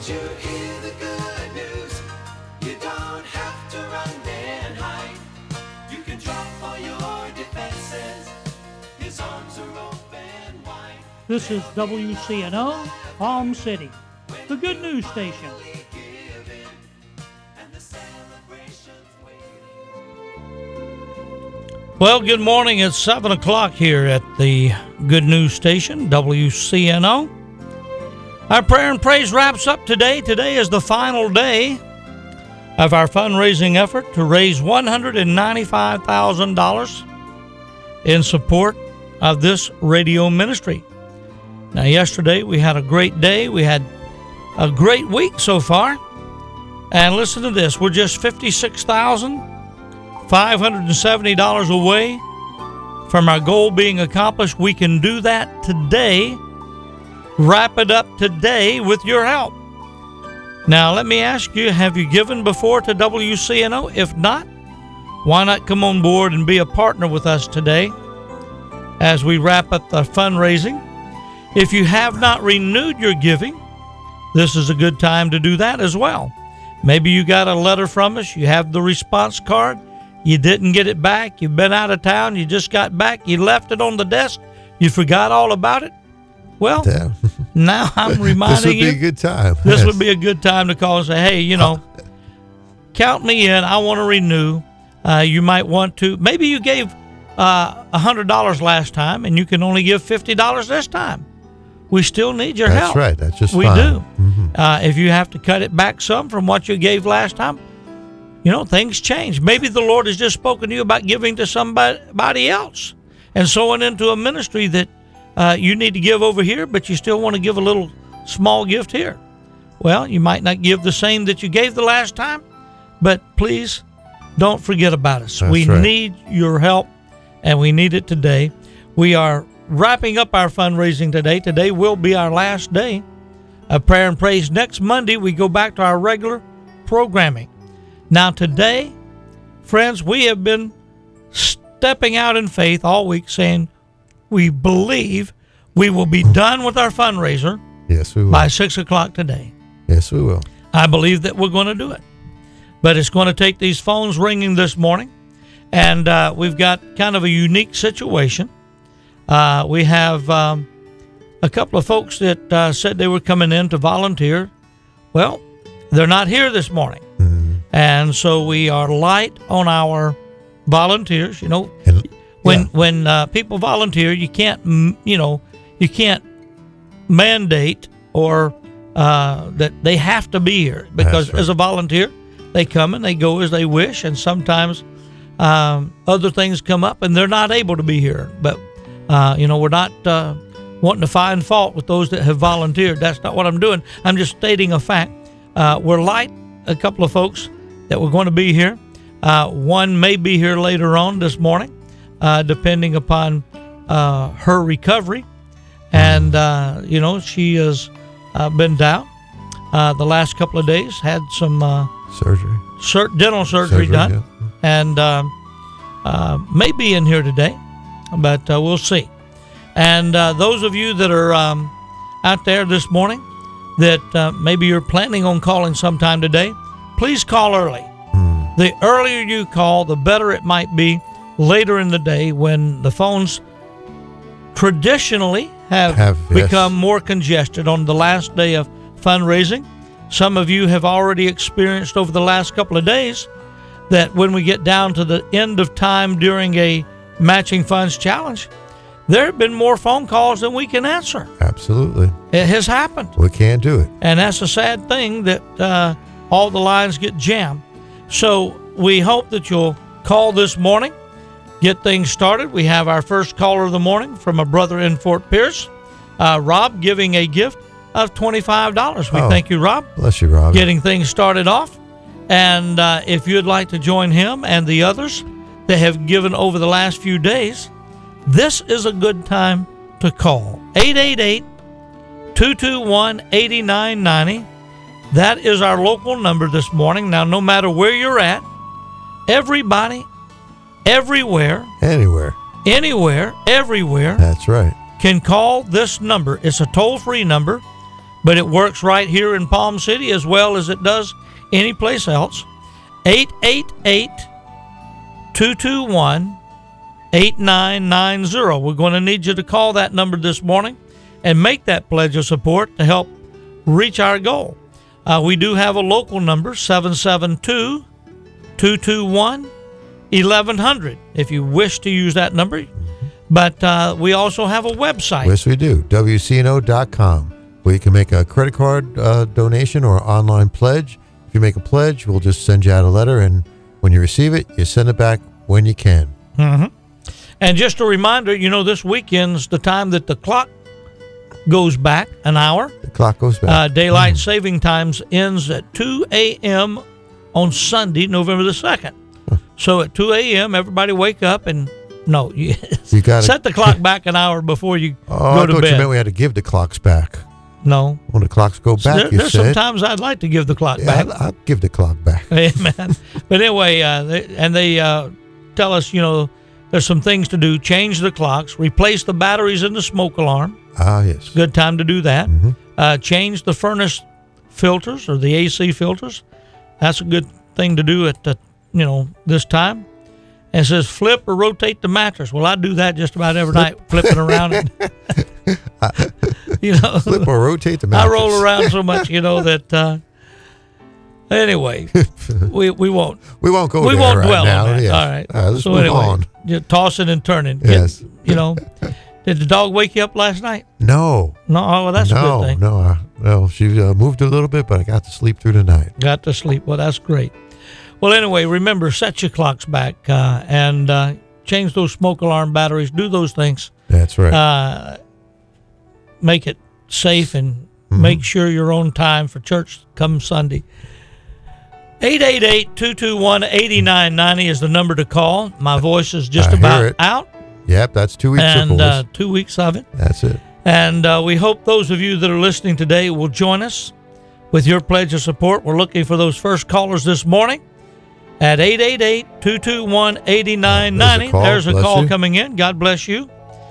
you hear the good news? You don't have to run and hide. You can drop all your defenses. His arms are open wide. This is WCNO, Palm City, the good news station. Well, good morning. It's 7 o'clock here at the Good News Station, WCNO. Our prayer and praise wraps up today. Today is the final day of our fundraising effort to raise $195,000 in support of this radio ministry. Now, yesterday we had a great day. We had a great week so far. And listen to this. We're just $56,570 away from our goal being accomplished. We can do that today. Wrap it up today with your help. Now, let me ask you, have you given before to WCNO? If not, why not come on board and be a partner with us today as we wrap up the fundraising? If you have not renewed your giving, this is a good time to do that as well. Maybe you got a letter from us, you have the response card, you didn't get it back, you've been out of town, you just got back, you left it on the desk, you forgot all about it. Well, now I'm reminding you. This would be a good time. This would be a good time to call and say, hey, count me in. I want to renew. You might want to. Maybe you gave $100 last time and you can only give $50 this time. We still need your help. That's right. That's just we fine. do. Mm-hmm. If you have to cut it back some from what you gave last time, things change. Maybe the Lord has just spoken to you about giving to somebody else and sowing into a ministry that you need to give over here, but you still want to give a little small gift here. Well, you might not give the same that you gave the last time, but please don't forget about us. We need your help, and we need it today. We are wrapping up our fundraising today. Today will be our last day of prayer and praise. Next Monday, we go back to our regular programming. Now, today, friends, we have been stepping out in faith all week saying, we believe we will be done with our fundraiser. Yes, we will. By 6 o'clock today. Yes, we will. I believe that we're going to do it. But it's going to take these phones ringing this morning. And we've got kind of a unique situation. We have a couple of folks that said they were coming in to volunteer. Well, they're not here this morning. Mm-hmm. And so we are light on our volunteers, When people volunteer, you can't mandate or that they have to be here, because as a volunteer, they come and they go as they wish, and sometimes other things come up and they're not able to be here. But we're not wanting to find fault with those that have volunteered. That's not what I'm doing. I'm just stating a fact. We're light a couple of folks that were going to be here. One may be here later on this morning. Depending upon her recovery. And, she has been down the last couple of days, had some dental surgery done, yeah. And may be in here today, but we'll see. And those of you that are out there this morning that maybe you're planning on calling sometime today, please call early. The earlier you call, the better it might be later in the day, when the phones traditionally have become more congested on the last day of fundraising. Some of you have already experienced over the last couple of days that when we get down to the end of time during a matching funds challenge, there have been more phone calls than we can answer. Absolutely. It has happened. We can't do it. And that's a sad thing that all the lines get jammed. So we hope that you'll call this morning, get things started. We have our first caller of the morning from a brother in Fort Pierce, Rob, giving a gift of $25. We thank you, Rob. Bless you, Rob. Getting things started off. And if you'd like to join him and the others that have given over the last few days, this is a good time to call. 888-221-8990. That is our local number this morning. Now, no matter where you're at, everybody, everywhere, anywhere, everywhere, that's right, can call this number. It's a toll-free number, but it works right here in Palm City as well as it does any place else. 888-221-8990. We're going to need you to call that number this morning and make that pledge of support to help reach our goal. We do have a local number, 772-221-1100, if you wish to use that number. But we also have a website. Yes, we do. WCNO.com, where you can make a credit card donation or online pledge. If you make a pledge, we'll just send you out a letter, and when you receive it, you send it back when you can. Mm-hmm. And just a reminder, this weekend's the time that the clock goes back an hour. The clock goes back. Daylight saving times ends at 2 a.m. on Sunday, November the 2nd. So at 2 a.m., everybody wake up and you gotta set the clock back an hour before you go to I thought bed. you meant we had to give the clocks back. No. When the clocks go back, there's sometimes I'd like to give the clock back. I'll give the clock back. Amen. But anyway, they tell us, there's some things to do. Change the clocks, replace the batteries in the smoke alarm. Ah, yes. Good time to do that. Mm-hmm. Change the furnace filters or the AC filters. That's a good thing to do at this time. And it says flip or rotate the mattress. Well, I do that just about every night, flipping around it. Flip or rotate the mattress. I roll around so much, that. Anyway, we won't. We won't go. We there won't right dwell now. on that. Yes. All right. Let's move on. Just tossing and turning. Yes. Did the dog wake you up last night? No. No. Oh, well, that's a good thing. No. She moved a little bit, but I got to sleep through the night. Got to sleep. Well, that's great. Well, anyway, remember, set your clocks back and change those smoke alarm batteries. Do those things. That's right. Make it safe and make sure you're on time for church come Sunday. 888-221-8990 is the number to call. My voice is just about out. Yep, that's 2 weeks of voice. And 2 weeks of it. That's it. And we hope those of you that are listening today will join us with your pledge of support. We're looking for those first callers this morning at 888-221-8990. There's a call coming in. God bless you.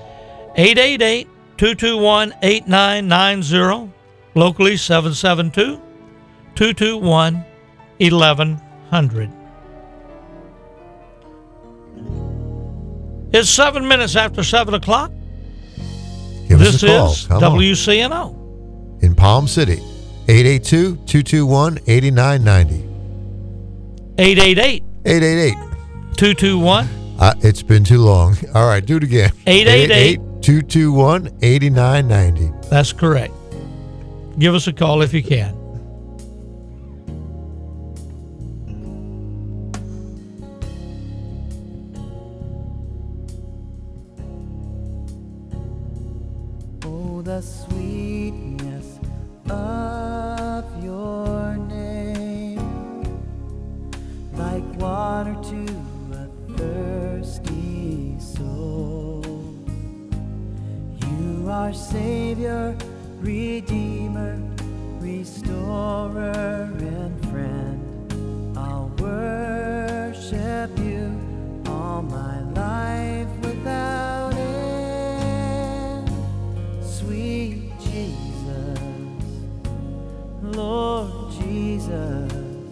888-221-8990. Locally, 772-221-1100. It's 7 minutes after 7 o'clock. Give this us a call. Is Come WCNO. On. In Palm City. 882-221-8990. 888. 888. 221. It's been too long. All right, do it again. 888-221-8990. That's correct. Give us a call if you can. Oh, the sweetness of your name, like water to a thirsty soul. You are Savior, Redeemer, Restorer, and friend. I'll worship you all my life without end. Sweet Jesus, Lord Jesus,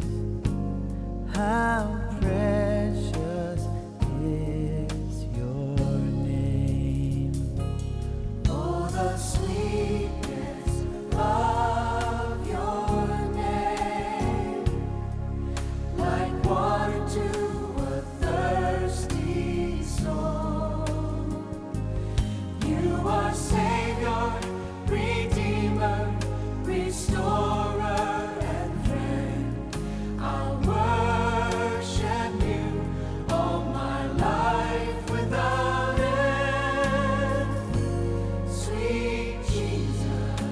how precious is your name. Oh, the sweetness of your name, like water to a thirsty soul. You are Savior, Redeemer, Restorer, and friend. I'll worship you all my life without end. Sweet Jesus,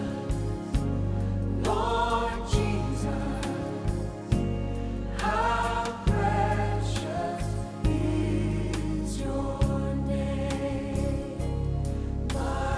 Lord Jesus, how precious is your name. My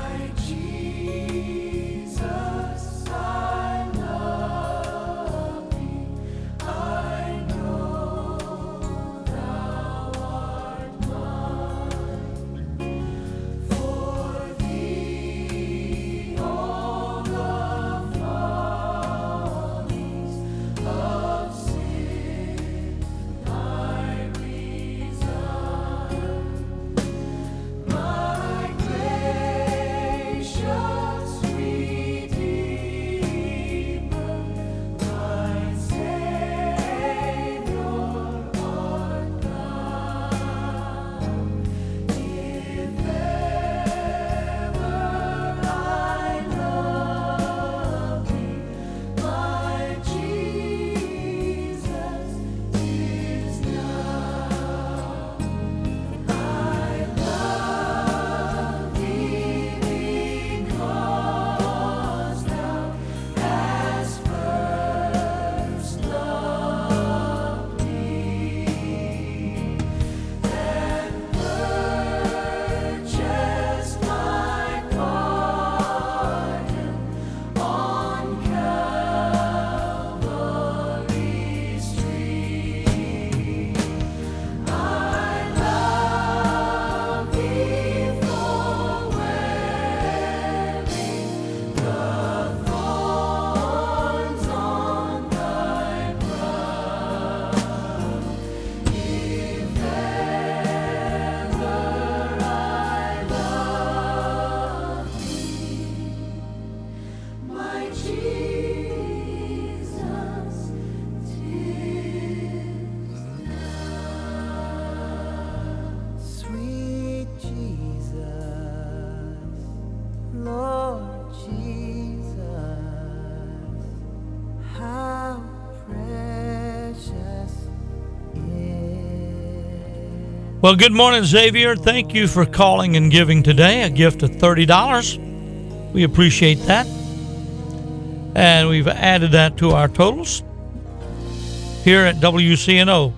Well, good morning, Xavier. Thank you for calling and giving today a gift of $30. We appreciate that. And we've added that to our totals here at WCNO.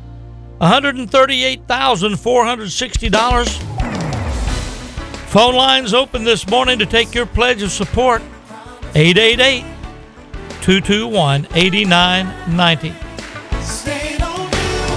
$138,460. Phone lines open this morning to take your pledge of support. 888-221-8990. Stayed on you,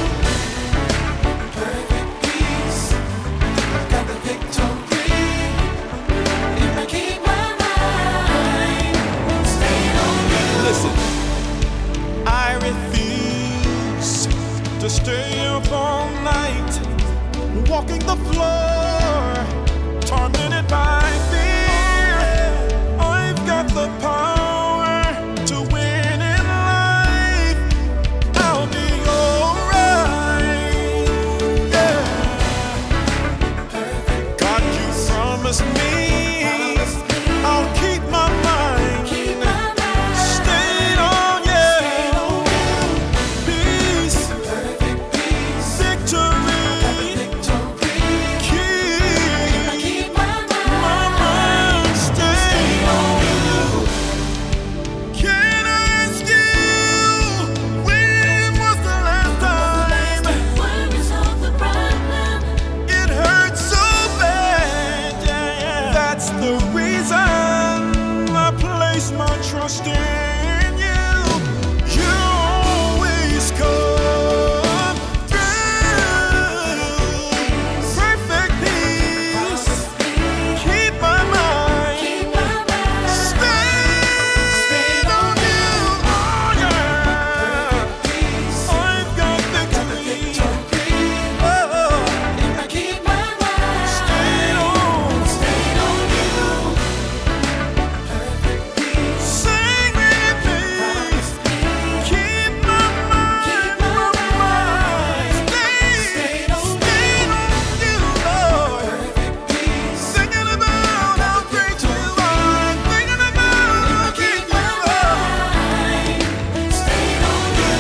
perfect peace. Got the victory. If I keep my mind stayed on you. Listen, I refuse to stay up all night, walking the floor, tormented by fear. I've got the power to win in life. I'll be alright. Yeah. God, you promised me I'll keep my mind stayed on you. Peace, victory, keep my mind stayed on you. Can I ask you, when was the last time it hurt so bad? Yeah. That's the reason I place my trust in you. You always come through. Perfect peace. Keep my mind stayed on you. Oh yeah. I've got victory. Oh, if I keep my mind stayed on you. Sing with me. Keep my mind stayed on you, Lord. Thinking about how great you are. Thinking about how great you are. Stayed on you.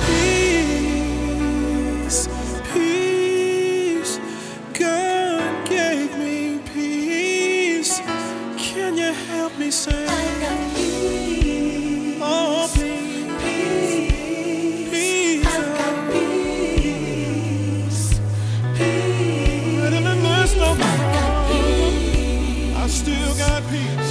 Peace, God gave me peace. Can you help me say? Oh, please. Peace. But in the midst of the storm, I still got peace.